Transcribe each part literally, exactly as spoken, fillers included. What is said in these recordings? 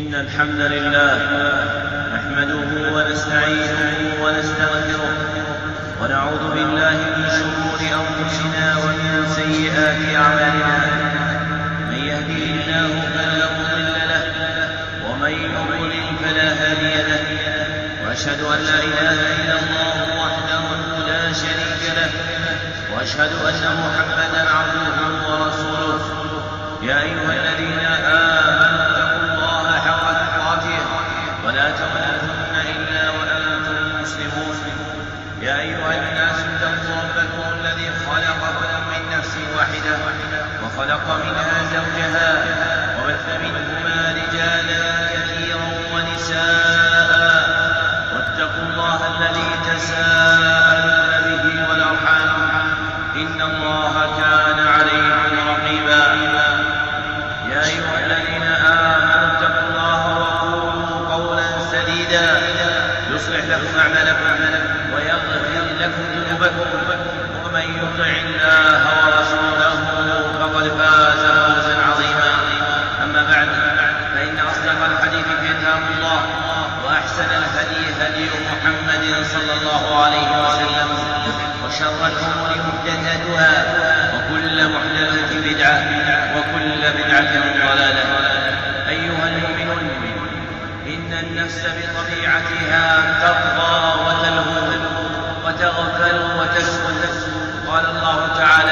إن الحمد لله نحمده ونستعينه ونستغفره ونعوذ بالله من شرور أنفسنا ومن سيئات أعمالنا. من يهده الله فلا مضل له ومن يضلل فلا هادي له، وأشهد أن لا إله إلا الله وحده لا شريك له، وأشهد أن محمدا عبده ورسوله. يا أيها الذين آمنوا اتقوا الله حق تقاته ولا تموتن إلا وأنتم مسلمون. يا أيها الناس اتقوا ربكم الذي خلقكم من نفس واحدة وخلق منها زوجها وبث منهما رجالا كثيرا ونساء، واتقوا الله الذي تساءلون به والأرحام إن الله كان عليكم رقيبا. يا أيها الذين آمنوا اتقوا الله وقولوا قولا سديدا يصلح لكم أعمالكم ويغفر لكم ذنوبكم، ومن يطع الله ورسوله فقد فاز فوزا عظيما. أما بعد، فإن أصدق الحديث كتاب الله، وأحسن الهدي هدي محمد صلى الله عليه وسلم، وشر الأمور محدثاتها، وكل محدثة بدعة، وكل بدعة ضلالة. أيها المؤمنون، إن النفس بطبيعتها تطغى وتلهو وتغفل وتسكن. قال الله تعالى: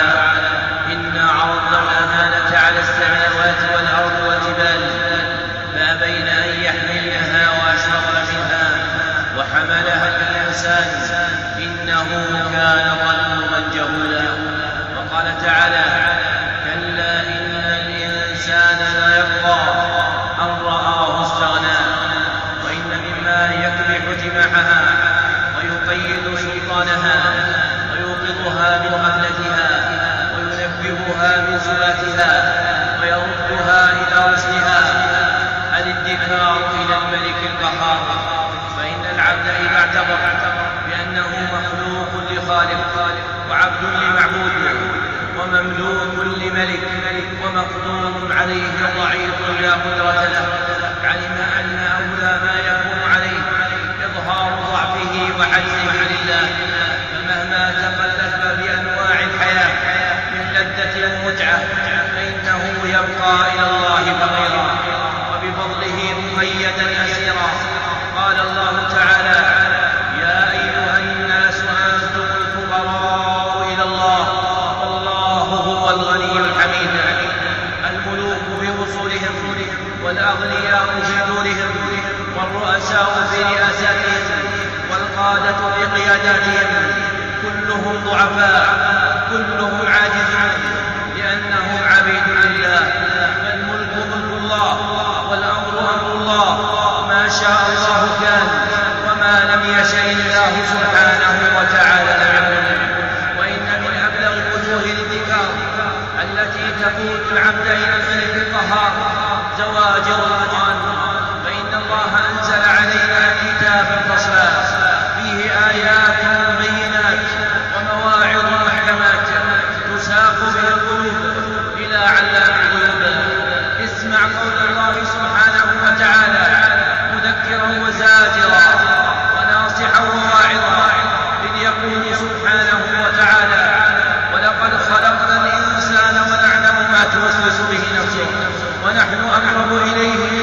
إنا عرضنا الأمانة على السماوات والأرض والجبال فأبين أن يحملنها وأشفقن منها وحملها الإنسان إنه كان ظلوما جهولا. وقال تعالى: كلا إن الإنسان ليطغى أن رآه استغنى. وإن مما يكبح جماحها ويقيد سلطانها ويوقظها من غفلتها وينبهها من سباتها ويردها إلى رشدها الادكار إلى الملك القهار. فإن العبد إذا اعتبر بأنه مخلوق لخالق وعبد لمعبود ومملوك لملك ومقدور عليه ضعيف لا قدرة له، علم أن أولى ما يكون عليه إظهار ضعفه وعجزه لله. فمهما تكلف بأنواع الحياة من لذة ومتعة فإنه يبقى إلى الله فقيرا وبفضله مقيدا أسيرا. قال الله تعالى: يا أيها الناس أنتم الفقراء إلى الله والله هو الغني الحميد. الملوك بوصولهم والأغنياء بجدورهم والرؤساء برئاساتهم والقادة بقياداتهم كلهم ضعفاء، كلهم عاجزون، لأنهم عبيد لله. فالملك ملك الله والأمر أمر الله، ما شاء الله كان وما لم يشأ الله سبحانه وتعالى لم يكن. وإن من أبلغ وجوه الذكر التي تقود العبد إلى الملك القهار زواجر القرآن. فإن الله أنزل علينا كتابا فصلا فيه آيات بينات ومواعظ محكمات تساق به القلوب إلى علام الغيوب. اسمع قول الله سبحانه وتعالى مذكرا وزاجرا وناصحا وواعظا، إذ يقول سبحانه وتعالى: ولقد خلقنا الإنسان ونعلم ما توسوس به نفسه ونحن أقرب إليه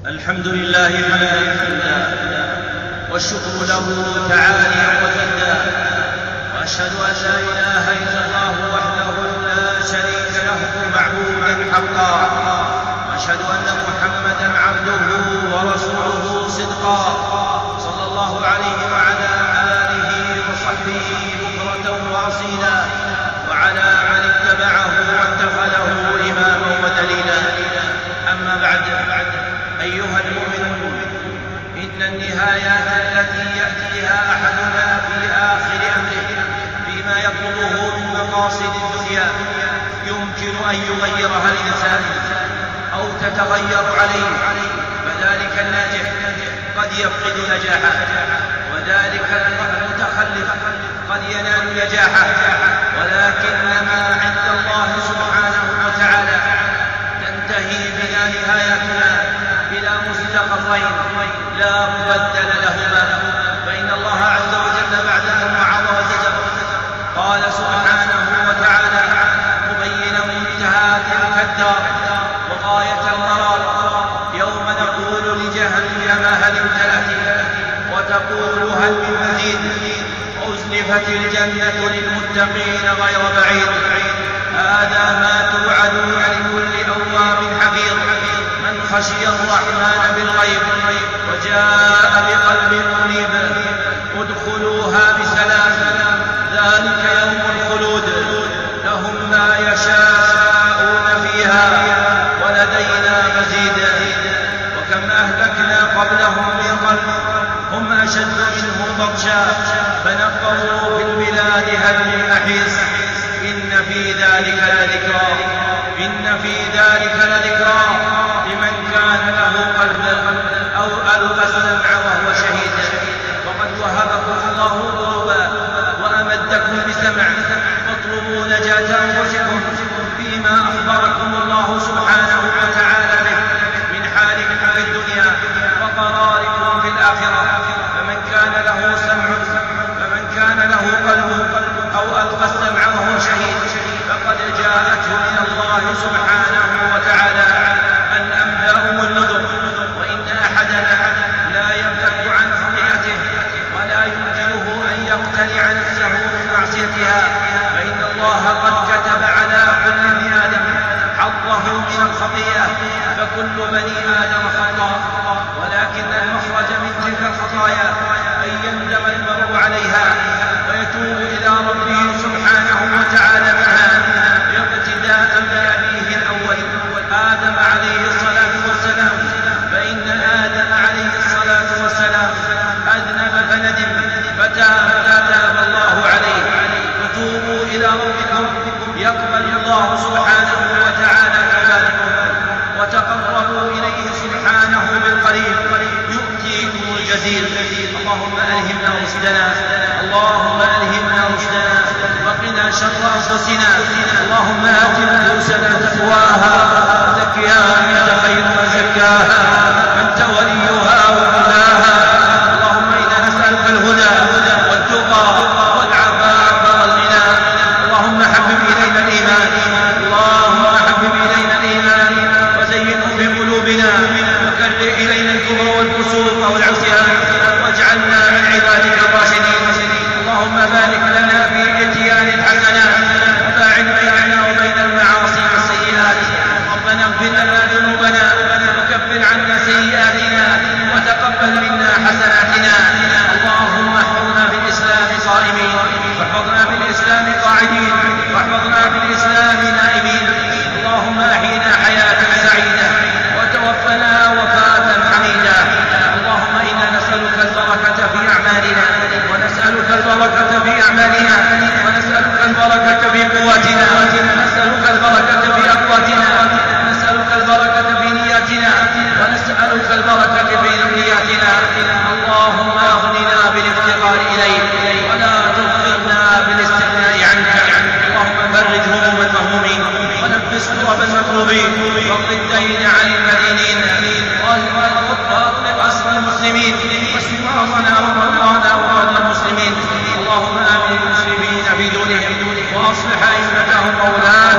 الحمد لله حمدا حمدا والشكر له تعالى وجدا، وأشهد أن لا إله إلا الله وحده لا شريك له معبودا حقا، وأشهد أن محمدا عبده ورسوله صدقا، صلى الله عليه وعلى آله وصحبه بكرة وأصيلا، وعلى من اتبعه واتخذه إماما ودليلا. أما بعد، أيها المؤمنون، إن النهايات التي يأتيها أحدنا في آخر أمره فيما يطلبه من مقاصد الدنيا يمكن أن يغيرها الإنسان أو تتغير عليه، فذلك الناجح قد يفقد نجاحه، وذلك المتخلف قد ينال نجاحه، ولكن ما عند الله سبحانه وتعالى تنتهي بنا نهايتنا إلى مستقرين لا مبدل لهما، فإن الله عز وجل بعد أن وعظ وزجر قال سبحانه وتعالى مبينا منتهى تلك الدار وغاية المرار: يوم نقول لجهنم هل امتلأت وتقول هل من مزيد، أزلفت الجنة للمتقين غير بعيد، هذا ما توعدون لكل أواب حفيظ من خشي الرحمن بالغيب وجاء بقلب منيب، ادخلوها بسلام، ذلك يوم الخلود، لهم ما يشاءون فيها ولدينا مزيد. وكم أهلكنا قبلهم من قرن هم أشد منهم بطشا فنقبوا في البلاد هل من محيص، إن في ذلك لذكرى إن في ذلك لذكرى لمن كان له قلب أو ألقى السمع وهو شهيد. وقد وهبكم الله قلوبا وأمدكم بسمع، فاطلبوا نجاة أنفسكم فيما أخبركم الله سبحانه وتعالى به من حالكم في الدنيا وقراركم في الآخرة. فمن كان له سمع فمن كان له قلب أو ألقى السمع وهو شهيد فقد جاءته من الله سبحانه وتعالى الأنباء والنذر، وإن أحدنا لا يملك عن خطيئته ولا يمكنه أن يقتنع نفسه من معصيتها، فإن الله قد كتب على كل ابن آدم حظه من الخطيئة، فكل بني آدم خطاء، ولكن المخرج من تلك الخطايا أن يندم المرء عليها ويتوب إلى ربه سبحانه وتعالى منها، اقتداء بأبيه الأول آدم عليه الصلاة والسلام، فإن آدم عليه الصلاة والسلام أذنب فندم فتاب فتاب الله عليه. فتوبوا إلى ربكم يقبل الله سبحانه وتعالى توبتكم، وتقربوا إليه سبحانه بالقريب يؤتيكم الجزيل. اللهم ألهمنا رشدنا اللهم ألهمنا رشدنا وقنا شر أنفسنا. اللهم آت نفوسنا تقواها زكها أنت خير من زكاها أنت وليها ومولاها. اللهم إنا نسألك الهدى والتقى والعفاف والغنى. اللهم حبب إلينا الإيمان اللهم حبب إلينا الإيمان وزينه في قلوبنا وكره إلينا الكفر والفسوق والعصيان واجعلنا من عبادك الراشدين. اللهم بارك لنا في إتيان الحسنات وباعد بيننا وبين المعاصي والسيئات. ربنا اغفر لنا ذنوبنا وكفر عنا سيئاتنا وتقبل منا حسناتنا. اللهم احفظنا بالإسلام قائمين واحفظنا بالإسلام قاعدين واحفظنا بالإسلام نائمين. اللهم أحينا حياة سعيدة وتوفنا وفاة حميدة. اللهم إنا نسألك البركة في أعمالنا ونسألك البركة في أعمالنا ونسألك البركة في قوتنا ونسألك البركة في أقواتنا ونسألك البركة في نياتنا ونسألك البركة في ذرياتنا. اللهم أغننا بالافتقار إليك ولا تغفرنا بالاستغناء عنك. اللهم فرج هموم المهمومين ونفس كرب المكروبين واقض الدين عن المدينين واطلق أسر المسلمين واشف مرضنا ومرضانا ومرضى المسلمين. اللهم آمن المسلمين في دونهم وأصلح أئمتهم وولاة